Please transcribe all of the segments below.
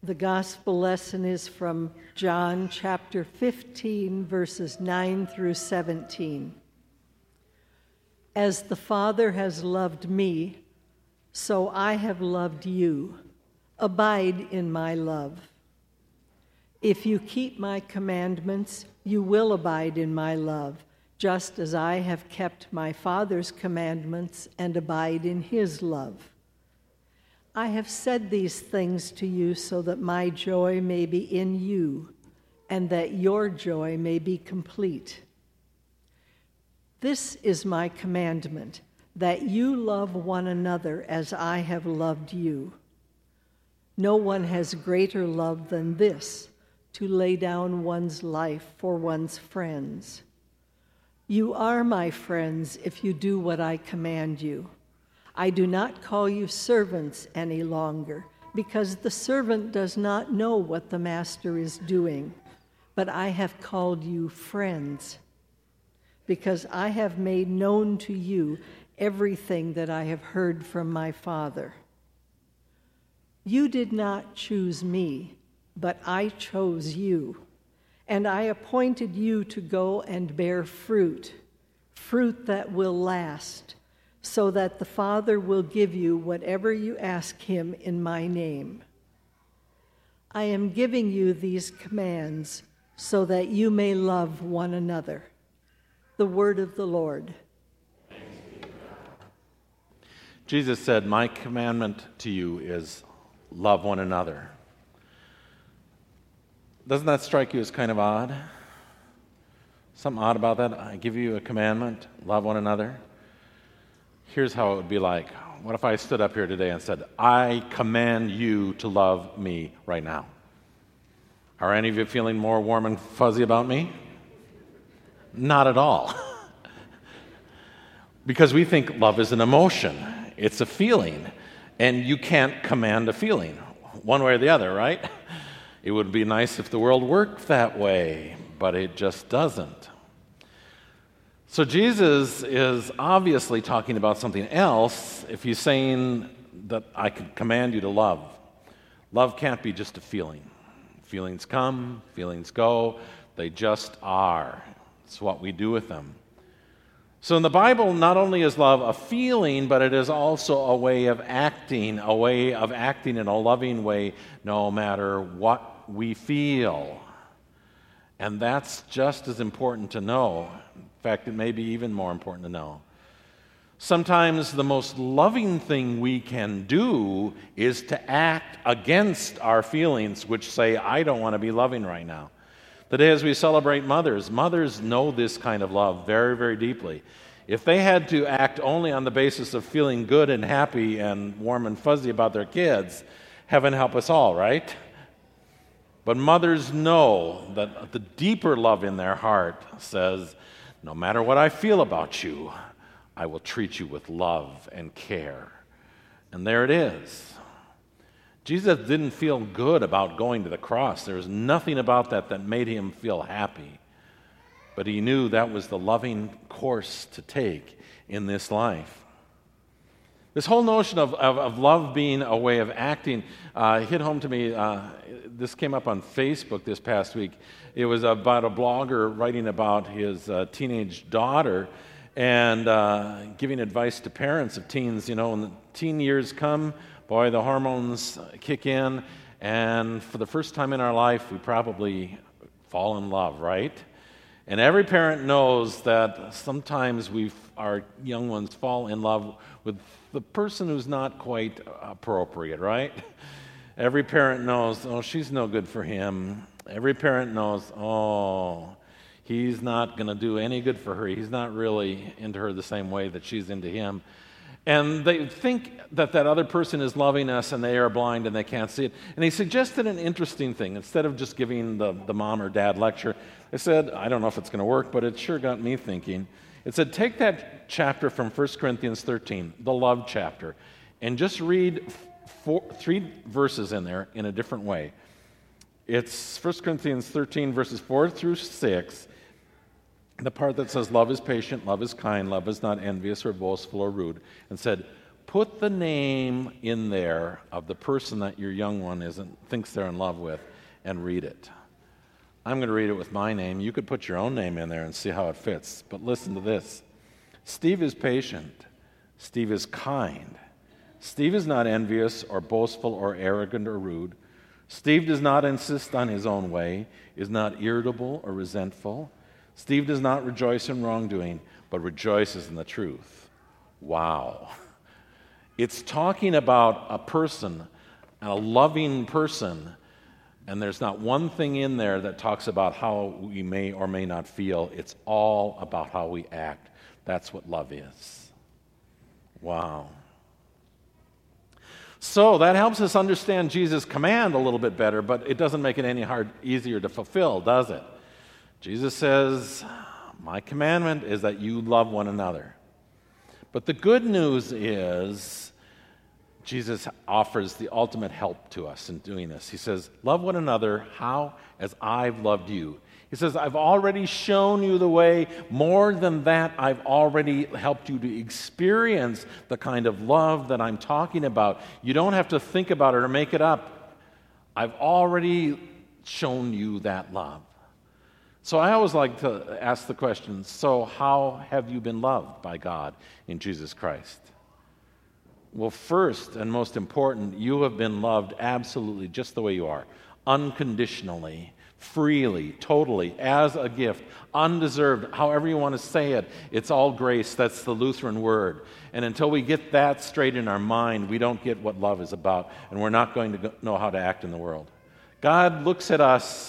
The gospel lesson is from John chapter 15, verses 9 through 17. As the Father has loved me, so I have loved you. Abide in my love. If you keep my commandments, you will abide in my love, just as I have kept my Father's commandments and abide in his love. I have said these things to you so that my joy may be in you and that your joy may be complete. This is my commandment, that you love one another as I have loved you. No one has greater love than this, to lay down one's life for one's friends. You are my friends if you do what I command you. I do not call you servants any longer, because the servant does not know what the master is doing, but I have called you friends, because I have made known to you everything that I have heard from my Father. You did not choose me, but I chose you, and I appointed you to go and bear fruit, fruit that will last, so that the Father will give you whatever you ask him in my name. I am giving you these commands so that you may love one another. The word of the Lord. Jesus said, "My commandment to you is love one another." Doesn't that strike you as kind of odd? Something odd about that? I give you a commandment, love one another. Here's how it would be like. What if I stood up here today and said, I command you to love me right now? Are any of you feeling more warm and fuzzy about me? Not at all. Because we think love is an emotion. It's a feeling. And you can't command a feeling one way or the other, right? It would be nice if the world worked that way, but it just doesn't. So Jesus is obviously talking about something else if he's saying that I can command you to love. Love can't be just a feeling. Feelings come, feelings go. They just are. It's what we do with them. So in the Bible, not only is love a feeling, but it is also a way of acting in a loving way no matter what we feel. And that's just as important to know. In fact, it may be even more important to know. Sometimes the most loving thing we can do is to act against our feelings, which say, I don't want to be loving right now. Today, as we celebrate mothers know this kind of love very, very deeply. If they had to act only on the basis of feeling good and happy and warm and fuzzy about their kids, heaven help us all, right? But mothers know that the deeper love in their heart says, no matter what I feel about you, I will treat you with love and care. And there it is. Jesus didn't feel good about going to the cross. There was nothing about that made him feel happy. But he knew that was the loving course to take in this life. This whole notion of love being a way of acting hit home to me. This came up on Facebook this past week. It was about a blogger writing about his teenage daughter and giving advice to parents of teens. You know, when the teen years come, boy, the hormones kick in, and for the first time in our life, we probably fall in love, right? And every parent knows that sometimes our young ones fall in love with the person who's not quite appropriate, right? Every parent knows, oh, she's no good for him. Every parent knows, oh, he's not going to do any good for her. He's not really into her the same way that she's into him. And they think that other person is loving us and they are blind and they can't see it. And he suggested an interesting thing. Instead of just giving the mom or dad lecture, they said, I don't know if it's going to work, but it sure got me thinking. It said, take that chapter from 1 Corinthians 13, the love chapter, and just read 3 verses in there in a different way. It's 1 Corinthians 13, verses 4 through 6, the part that says, love is patient, love is kind, love is not envious or boastful or rude, and said, put the name in there of the person that your young one thinks they're in love with and read it. I'm going to read it with my name. You could put your own name in there and see how it fits. But listen to this. Steve is patient. Steve is kind. Steve is not envious or boastful or arrogant or rude. Steve does not insist on his own way, is not irritable or resentful. Steve does not rejoice in wrongdoing, but rejoices in the truth. Wow. It's talking about a person, a loving person, and there's not one thing in there that talks about how we may or may not feel. It's all about how we act. That's what love is. Wow. So that helps us understand Jesus' command a little bit better, but it doesn't make it any easier to fulfill, does it? Jesus says, my commandment is that you love one another. But the good news is Jesus offers the ultimate help to us in doing this. He says, love one another, how? As I've loved you. He says, I've already shown you the way. More than that, I've already helped you to experience the kind of love that I'm talking about. You don't have to think about it or make it up. I've already shown you that love. So I always like to ask the question, so how have you been loved by God in Jesus Christ? Well, first and most important, you have been loved absolutely just the way you are, unconditionally, freely, totally, as a gift, undeserved, however you want to say it. It's all grace. That's the Lutheran word. And until we get that straight in our mind, we don't get what love is about, and we're not going to know how to act in the world. God looks at us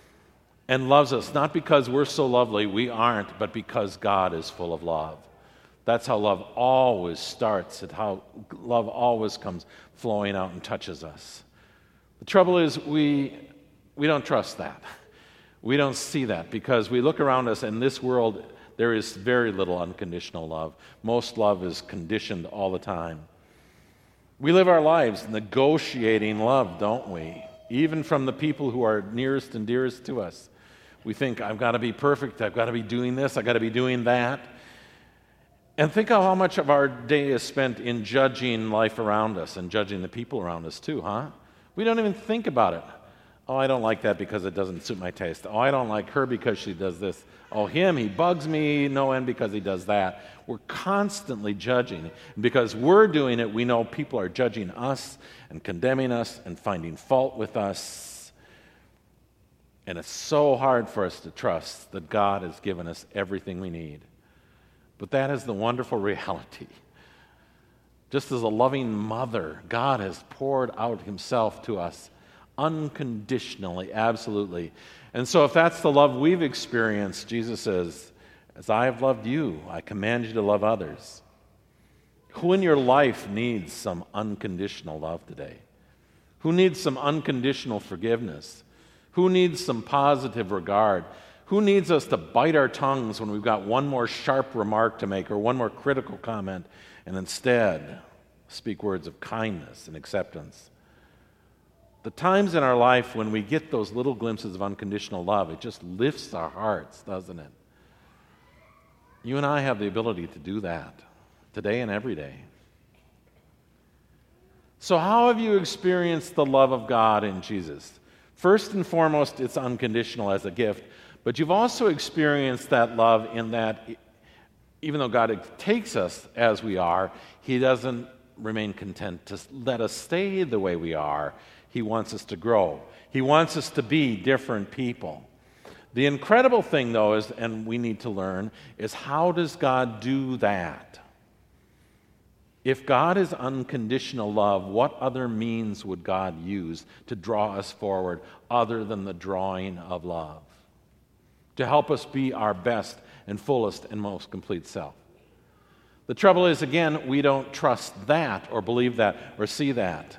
and loves us, not because we're so lovely, we aren't, but because God is full of love. That's how love always starts, and how love always comes flowing out and touches us. The trouble is we don't trust that. We don't see that because we look around us, in this world, there is very little unconditional love. Most love is conditioned all the time. We live our lives negotiating love, don't we? Even from the people who are nearest and dearest to us. We think, I've got to be perfect, I've got to be doing this, I've got to be doing that. And think of how much of our day is spent in judging life around us and judging the people around us too, huh? We don't even think about it. Oh, I don't like that because it doesn't suit my taste. Oh, I don't like her because she does this. Oh, him, he bugs me no end because he does that. We're constantly judging. And because we're doing it, we know people are judging us and condemning us and finding fault with us. And it's so hard for us to trust that God has given us everything we need. But that is the wonderful reality. Just as a loving mother, God has poured out himself to us unconditionally, absolutely. And so if that's the love we've experienced, Jesus says, as I have loved you, I command you to love others. Who in your life needs some unconditional love today? Who needs some unconditional forgiveness? Who needs some positive regard? Who needs us to bite our tongues when we've got one more sharp remark to make or one more critical comment and instead speak words of kindness and acceptance? The times in our life when we get those little glimpses of unconditional love, it just lifts our hearts, doesn't it? You and I have the ability to do that today and every day. So how have you experienced the love of God in Jesus? First and foremost, it's unconditional as a gift. But you've also experienced that love in that even though God takes us as we are, he doesn't remain content to let us stay the way we are. He wants us to grow. He wants us to be different people. The incredible thing, though, is, and we need to learn, is how does God do that? If God is unconditional love, what other means would God use to draw us forward other than the drawing of love? To help us be our best and fullest and most complete self. The trouble is, again, we don't trust that or believe that or see that.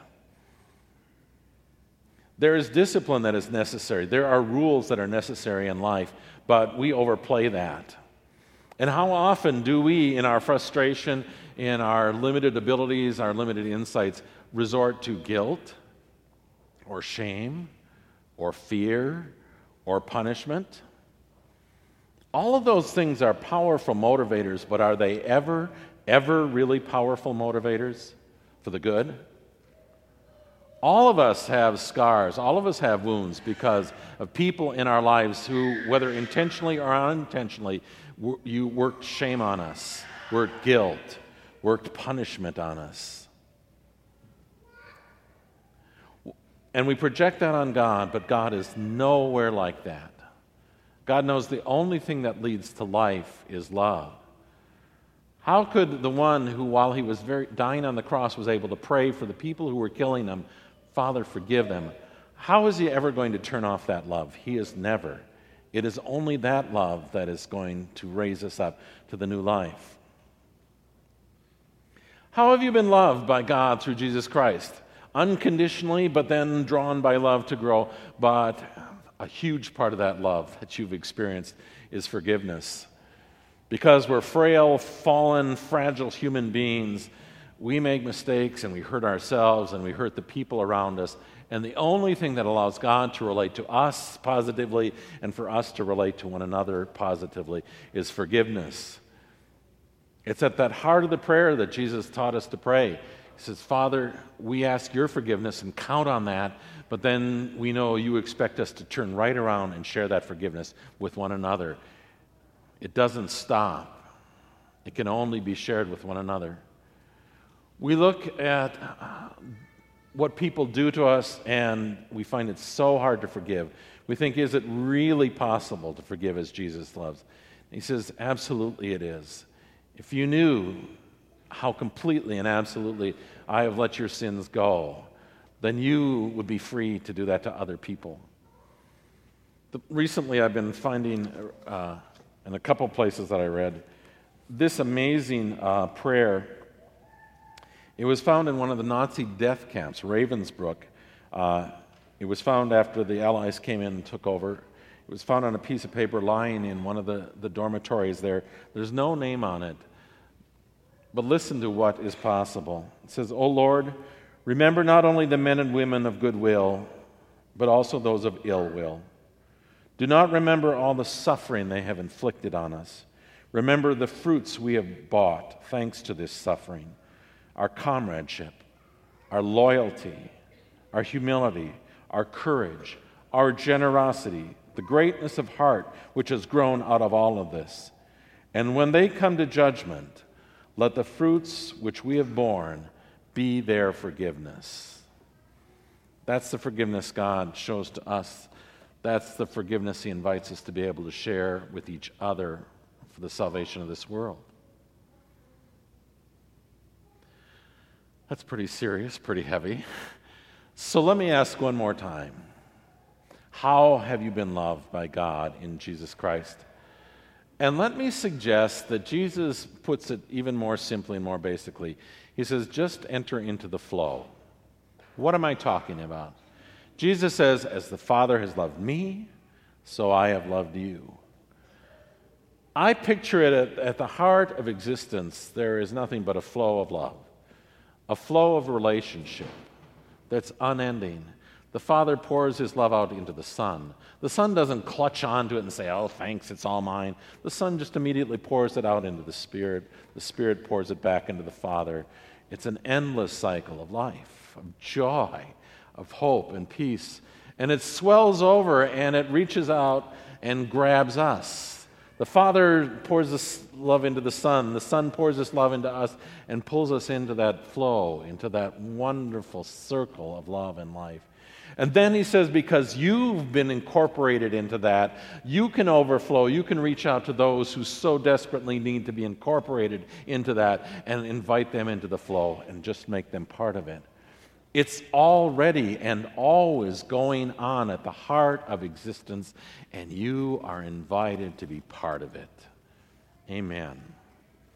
There is discipline that is necessary. There are rules that are necessary in life, but we overplay that. And how often do we, in our frustration, in our limited abilities, our limited insights, resort to guilt or shame or fear or punishment? All of those things are powerful motivators, but are they ever ever really powerful motivators for the good? All of us have scars. All of us have wounds because of people in our lives who, whether intentionally or unintentionally, you worked shame on us, worked guilt, worked punishment on us. And we project that on God, but God is nowhere like that. God knows the only thing that leads to life is love. How could the one who, while he was dying on the cross, was able to pray for the people who were killing him, Father, forgive them? How is he ever going to turn off that love? He is never. It is only that love that is going to raise us up to the new life. How have you been loved by God through Jesus Christ? Unconditionally, but then drawn by love to grow. But a huge part of that love that you've experienced is forgiveness. Because we're frail, fallen, fragile human beings, we make mistakes and we hurt ourselves and we hurt the people around us. And the only thing that allows God to relate to us positively and for us to relate to one another positively is forgiveness. It's at that heart of the prayer that Jesus taught us to pray. He says, Father, we ask your forgiveness and count on that, but then we know you expect us to turn right around and share that forgiveness with one another. It doesn't stop. It can only be shared with one another. We look at what people do to us and we find it so hard to forgive. We think, is it really possible to forgive as Jesus loves? And he says, absolutely it is. If you knew how completely and absolutely I have let your sins go, then you would be free to do that to other people. Recently I've been finding, in a couple places that I read, this amazing prayer. It was found in one of the Nazi death camps, Ravensbrück. It was found after the Allies came in and took over. It was found on a piece of paper lying in one of the dormitories there. There's no name on it. But listen to what is possible. It says, O Lord, remember not only the men and women of goodwill, but also those of ill will. Do not remember all the suffering they have inflicted on us. Remember the fruits we have bought thanks to this suffering, our comradeship, our loyalty, our humility, our courage, our generosity, the greatness of heart which has grown out of all of this. And when they come to judgment, let the fruits which we have borne be their forgiveness. That's the forgiveness God shows to us. That's the forgiveness he invites us to be able to share with each other for the salvation of this world. That's pretty serious, pretty heavy. So let me ask one more time. How have you been loved by God in Jesus Christ? And let me suggest that Jesus puts it even more simply and more basically. He says, just enter into the flow. What am I talking about? Jesus says, as the Father has loved me, so I have loved you. I picture it at the heart of existence, there is nothing but a flow of love, a flow of relationship that's unending. The Father pours his love out into the Son. The Son doesn't clutch onto it and say, oh, thanks, it's all mine. The Son just immediately pours it out into the Spirit. The Spirit pours it back into the Father. It's an endless cycle of life, of joy, of hope and peace. And it swells over and it reaches out and grabs us. The Father pours this love into the Son. The Son pours this love into us and pulls us into that flow, into that wonderful circle of love and life. And then he says, because you've been incorporated into that, you can overflow, you can reach out to those who so desperately need to be incorporated into that and invite them into the flow and just make them part of it. It's already and always going on at the heart of existence, and you are invited to be part of it. Amen.